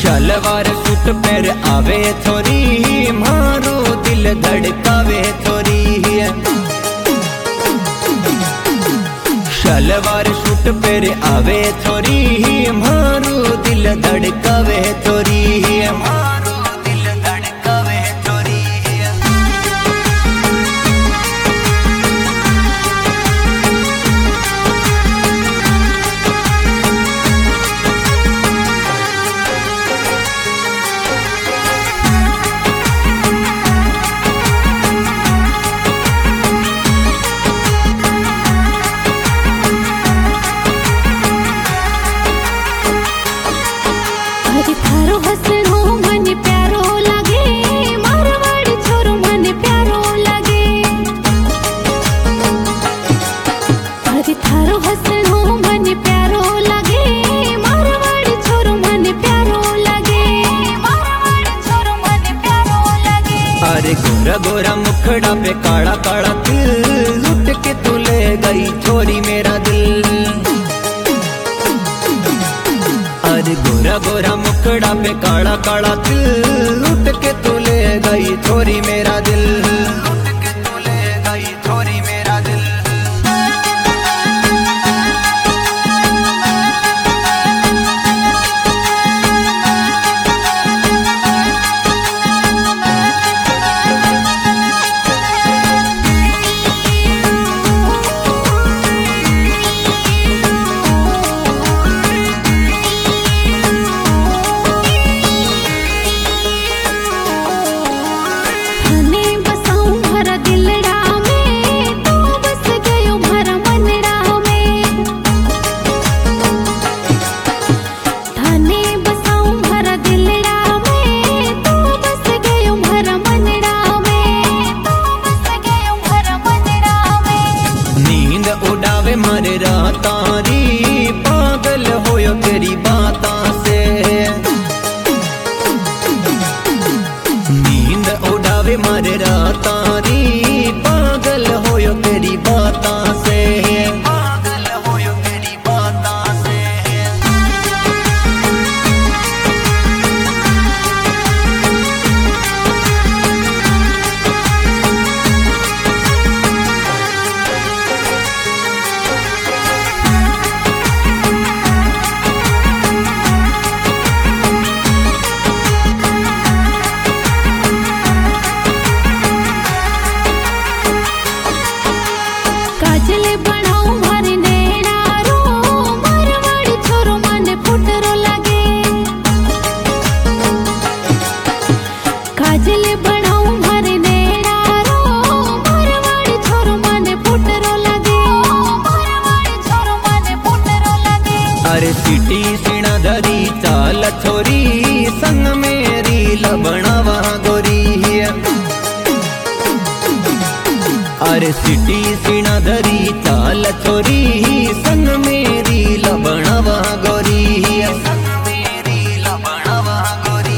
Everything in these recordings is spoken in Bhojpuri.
शलवार सूट पर आवे थोरी, मारो दिल धड़कावे थोरी। शलवार सूट पर आवे थोरी, मारो दिल धड़कावे थोरी। मारो दिल धड़कावे थोरी। थारो हसनो मन प्यारो लगे, मारवाड़ी छोरो मन प्यारो लगे। अरे थारो हसनो मन प्यारो लगे, मारवाड़ी छोरो मन प्यारो लगे। मारवाड़ी छोरो मन प्यारो लगे। अरे गोरा गोरा मुखड़ा पे काला काला तिल, लुट के तू ले गई छोरी मेरा दिल। अरे गोरा गोरा मुखड़ा पे काला काला तिल, लुट के तू ले गई छोरी मेरा दिल। लुट के तू ले गई छोरी मेरा दिल। उड़ावे मारे रातारी, पागल होयो तेरी बातां से। नींद उड़ावे मारे रातारी, पागल होयो तेरी बातां से। पागल होयो तेरी बातां से। काजले बनाऊं मारे नैनारो, मारवाड़ी छोरो मन फुटरो लगे। काजले बनाऊं मारे नैनारो, मारवाड़ी छोरो मन फुटरो लगे। मारवाड़ी छोरो मन फुटरो लगे। अरे सिटी सीना धरी चाल छोरी, संग मेरी लबणावा गोरी। अरे सिटी सीना धरी चाल छोरी, संग मेरी लबणावा गोरी। संग मेरी लबणावा गोरी।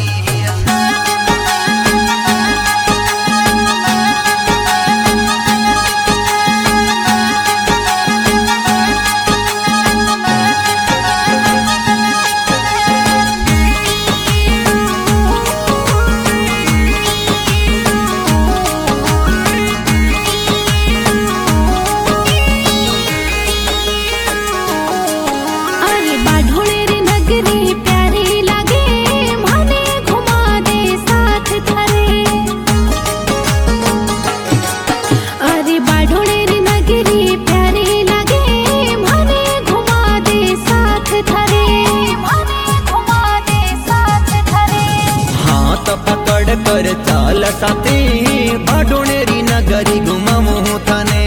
कर चाल साथे, भाडोनेरी नगरी घुमाऊं थाने।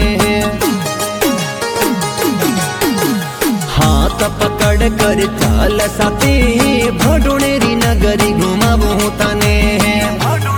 हाथ पकड़ कर चाल साथे, भाडोनेरी नगरी घुमाऊं थाने।